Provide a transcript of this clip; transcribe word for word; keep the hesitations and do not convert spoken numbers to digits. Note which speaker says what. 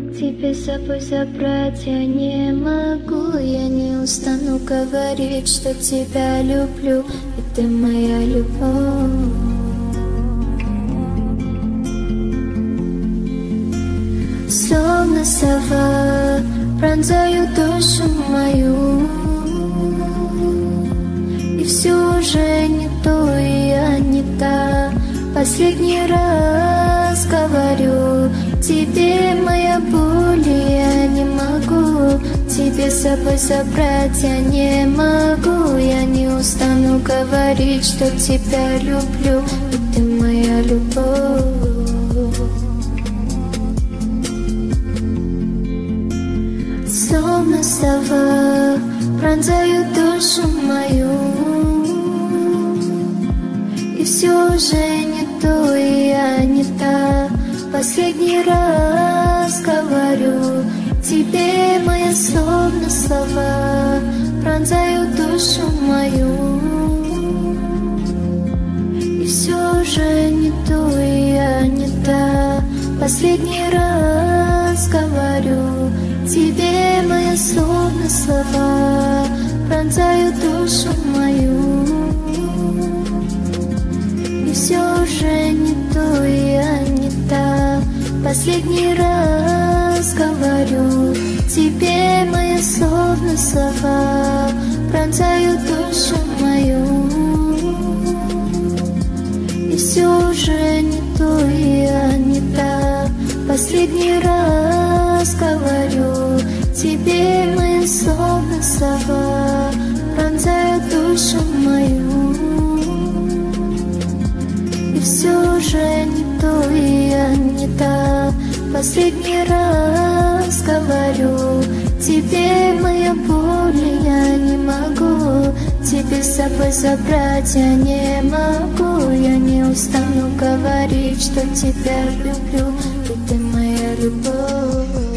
Speaker 1: Тебе с собой забрать я не могу. Я не устану говорить, что тебя люблю, и ты моя любовь. Словно сова пронзаю душу мою, и все уже не то, и я не та. Последний раз говорю тебе, моя боль, я не могу тебе с собой забрать, я не могу. Я не устану говорить, что тебя люблю, и ты моя любовь. Словно сова пронзаю душу мою, и все уже не то, и я не та. Последний раз говорю тебе, моя словно слова пронзаю душу мою, и все уже не то, и я не та. Последний раз говорю тебе, моя словно слова пронзаю душу мою, и все уже не то, и я не та. Последний раз говорю тебе, моя словно слова пронзаю душу мою, и все уже не то, и я не та. Последний раз говорю тебе, мои словно слова пронзают душу мою, и все уже не то, и я не та. Последний раз говорю тебе, моя боль, я не могу тебе с собой забрать, я не могу. Я не устану говорить, что тебя люблю, и ты моя любовь.